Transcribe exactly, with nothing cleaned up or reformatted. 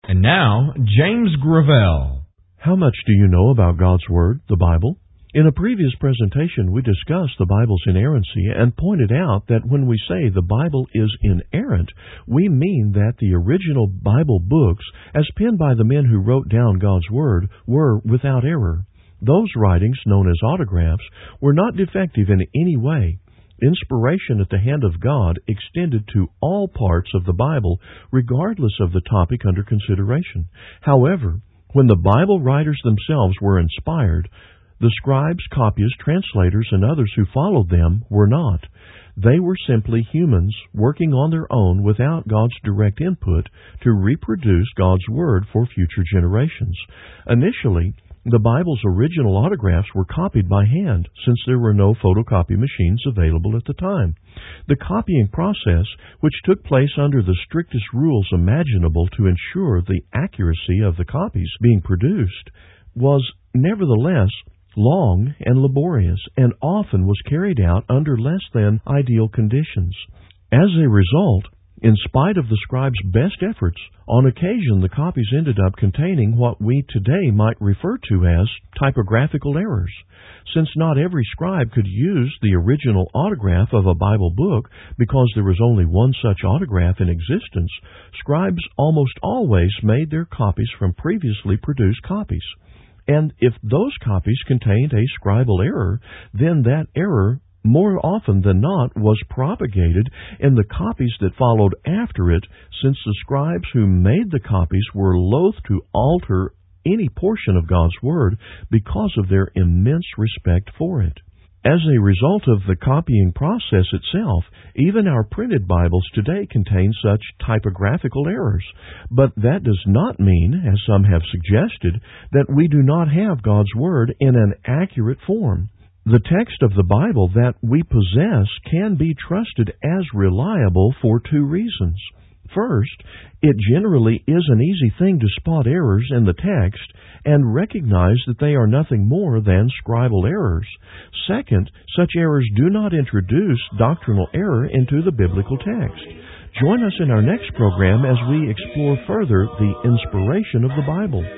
And now, James Gravel. How much do you know about God's Word, the Bible? In a previous presentation, we discussed the Bible's inerrancy and pointed out that when we say the Bible is inerrant, we mean that the original Bible books, as penned by the men who wrote down God's Word, were without error. Those writings, known as autographs, were not defective in any way. Inspiration at the hand of God extended to all parts of the Bible, regardless of the topic under consideration. However, when the Bible writers themselves were inspired, the scribes, copyists, translators, and others who followed them were not. They were simply humans working on their own without God's direct input to reproduce God's Word for future generations. Initially, the Bible's original autographs were copied by hand, since there were no photocopy machines available at the time. The copying process, which took place under the strictest rules imaginable to ensure the accuracy of the copies being produced, was nevertheless long and laborious, and often was carried out under less than ideal conditions. As a result, in spite of the scribe's best efforts, on occasion the copies ended up containing what we today might refer to as typographical errors. Since not every scribe could use the original autograph of a Bible book because there was only one such autograph in existence, scribes almost always made their copies from previously produced copies. And if those copies contained a scribal error, then that error more often than not was propagated in the copies that followed after it, since the scribes who made the copies were loath to alter any portion of God's Word because of their immense respect for it. As a result of the copying process itself, even our printed Bibles today contain such typographical errors. But that does not mean, as some have suggested, that we do not have God's Word in an accurate form. The text of the Bible that we possess can be trusted as reliable for two reasons. First, it generally is an easy thing to spot errors in the text and recognize that they are nothing more than scribal errors. Second, such errors do not introduce doctrinal error into the biblical text. Join us in our next program as we explore further the inspiration of the Bible.